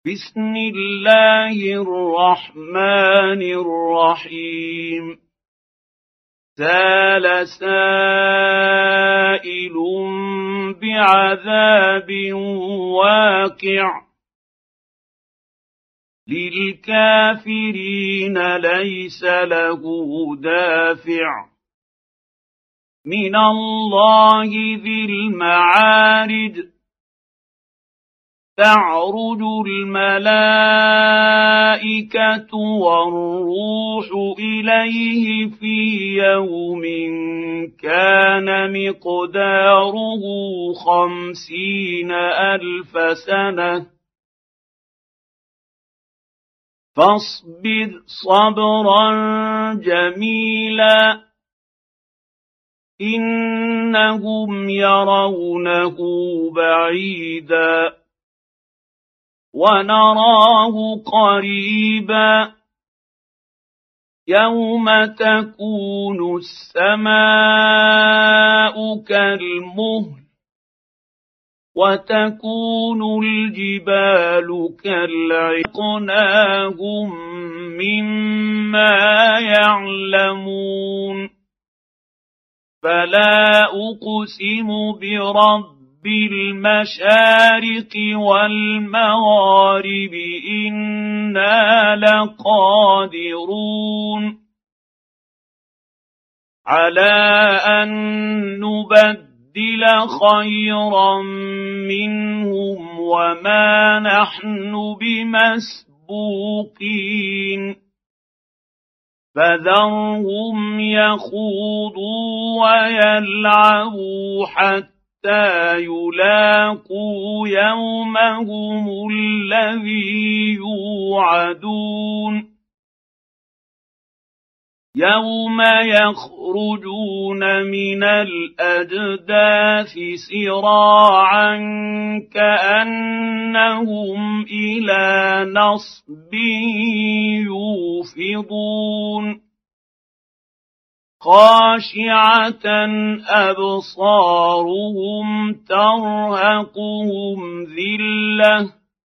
بسم الله الرحمن الرحيم سال سائل بعذاب واقع للكافرين ليس له دافع من الله ذي المعارج تعرج الملائكة والروح إليه في يوم كان مقداره 50,000 سنة فاصبر صبرا جميلا إنهم يرونه بعيدا ونراه قريبا يوم تكون السماء كالمهل وتكون الجبال كالعقناهم مما يعلمون فلا أقسم برب بالمشارق والمغارب إنا لقادرون على أن نبدل خيرا منهم وما نحن بمسبوقين فذرهم يخوضوا ويلعبوا حتى يلاقوا يومهم الذي يوعدون يوم يخرجون من الأجداث سراعا كأنهم إلى نصب يوفضون خاشعة أبصارهم ترهقهم ذلة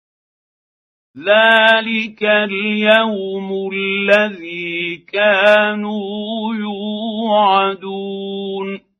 ذلك اليوم الذي كانوا يوعدون